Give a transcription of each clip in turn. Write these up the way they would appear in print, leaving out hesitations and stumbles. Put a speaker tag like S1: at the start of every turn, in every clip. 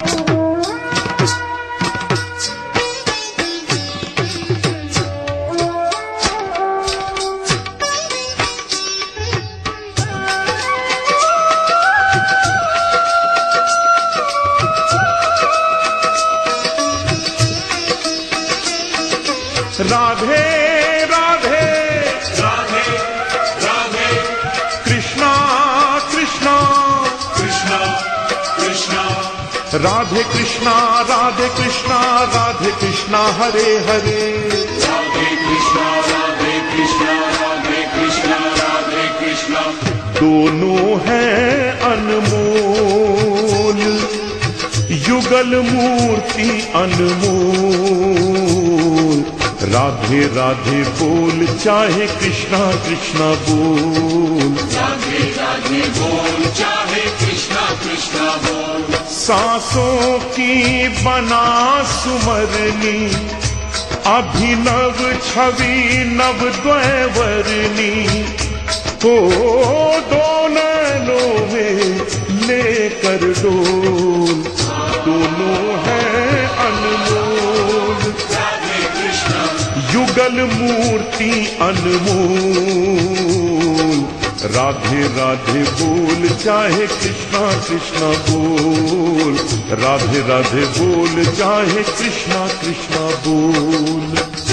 S1: राधे राधे राधे राधे कृष्णा कृष्णा कृष्णा कृष्णा राधे कृष्णा राधे कृष्णा राधे कृष्णा हरे हरे
S2: राधे कृष्णा राधे कृष्णा राधे कृष्णा राधे कृष्णा
S1: दोनों हैं अनमोल युगल मूर्ति अनमोल राधे राधे बोल चाहे कृष्णा कृष्णा बोल
S2: राधे राधे बोल चाहे कृष्णा कृष्णा बोल
S1: सांसों की बना सुमरनी अभिनव छवि नव द्वैवर्णी हो दो नैनों में लेकर डोल दोनों हैं अनमोल युगल मूर्ति अनमोल राधे राधे बोल चाहे कृष्णा कृष्णा बोल राधे राधे बोल चाहे कृष्णा कृष्णा बोल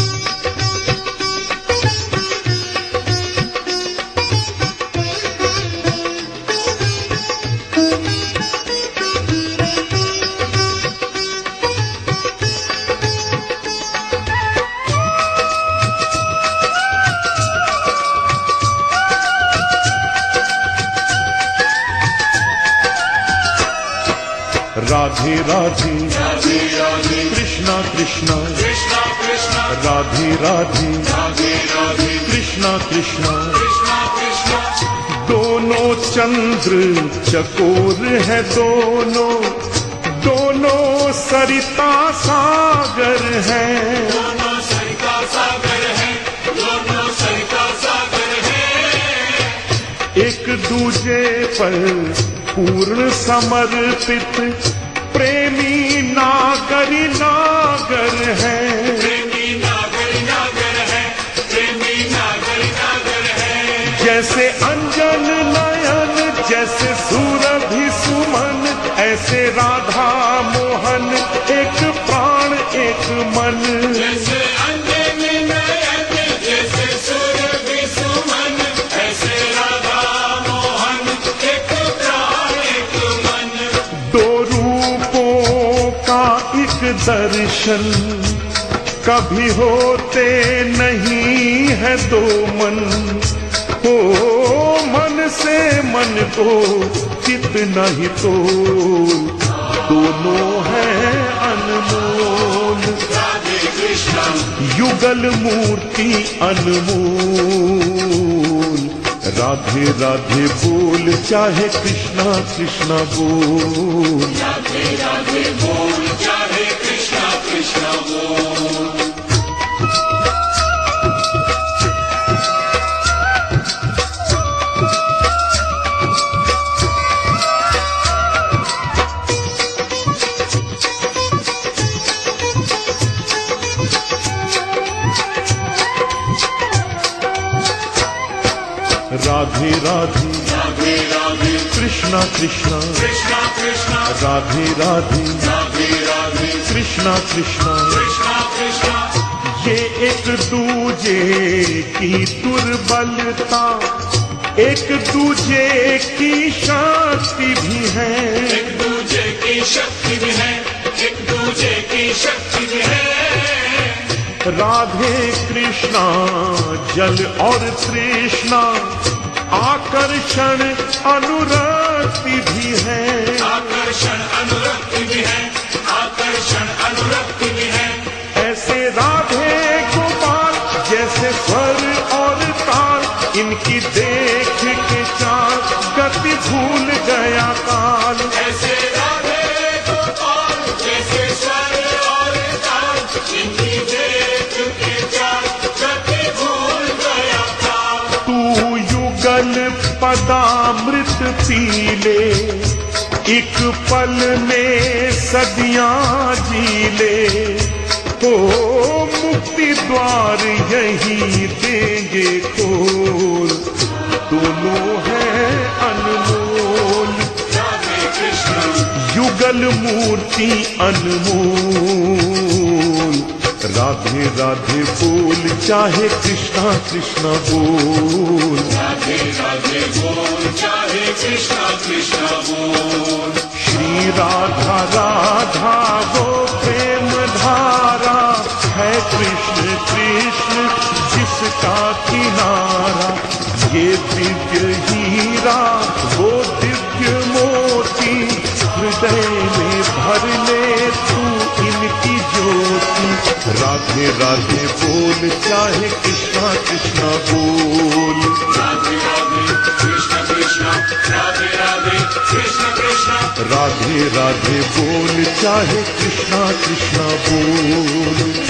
S1: राधे राधे
S2: राधे राधे
S1: कृष्णा कृष्णा
S2: कृष्णा कृष्णा
S1: राधे राधे
S2: राधे राधे
S1: कृष्णा कृष्णा
S2: कृष्णा कृष्णा
S1: दोनों चंद्र चकोर है दोनों दोनों सरिता सागर है
S2: दोनों सरिता सागर है दोनों सरिता सागर है
S1: एक दूजे पर पूर्ण समर्पित प्रेमी नागर नागर है
S2: प्रेमी नागर नागर है प्रेमी नागर नागर है
S1: जैसे अंजन नयन जैसे सुरभि सुमन ऐसे राधा मोहन एक प्राण एक मन
S2: जैसे अंजन नयन जैसे सुरभि सुमन ऐसे राधा मोहन एक प्राण एक मन
S1: दो रूपों का एक दर्शन कभी होते नहीं है दो मन हो मन से मन को कितना ही तो दोनों हैं अनमोल
S2: राधे कृष्णा
S1: युगल मूर्ति अनमोल राधे राधे बोल चाहे कृष्णा कृष्णा बोल
S2: राधे राधे बोल चाहे कृष्णा कृष्णा बोल
S1: राधे राधे
S2: राधे राधे
S1: कृष्णा कृष्णा
S2: कृष्णा कृष्णा
S1: राधे राधे
S2: राधे राधे
S1: कृष्णा कृष्णा
S2: कृष्णा कृष्णा
S1: ये एक दूजे की दुर्बलता एक दूजे की शक्ति भी है
S2: एक दूजे की शक्ति भी है एक दूजे की शक्ति भी है
S1: राधे कृष्णा जल और तृष्णा आकर्षण अनुरक्ति भी है
S2: आकर्षण अनुरक्ति भी है आकर्षण अनुरक्ति भी है
S1: ऐसे राधे गोपाल जैसे स्वर और ताल इनकी देख के चाल गति भूल गया काल
S2: ऐसे राधे गोपाल जैसे स्वर और ताल इनकी देख के चाल गति भूल गया काल
S1: तू युगल पदामृत पीले एक पल में सदियां जी ले, हो मुक्ति द्वार यही देंगे खोल, दोनों है अनमोल।
S2: राधे कृष्ण
S1: युगल मूर्ति अनमोल, राधे राधे बोल चाहे कृष्णा कृष्णा बोल,
S2: राधे राधे बोल चाहे कृष्णा कृष्णा बोल।
S1: श्री राधा राधा वो प्रेम धारा है, कृष्ण कृष्ण जिसका किनारा। ये दिव्य हीरा वो दिव्य मोती, हृदय में भर ले तू इनकी ज्योति। राधे राधे बोल चाहे कृष्णा कृष्णा बोल,
S2: राधे राधे कृष्ण कृष्ण राधे राधे कृष्ण कृष्ण।
S1: राधे राधे बोल चाहे कृष्णा कृष्णा बोल।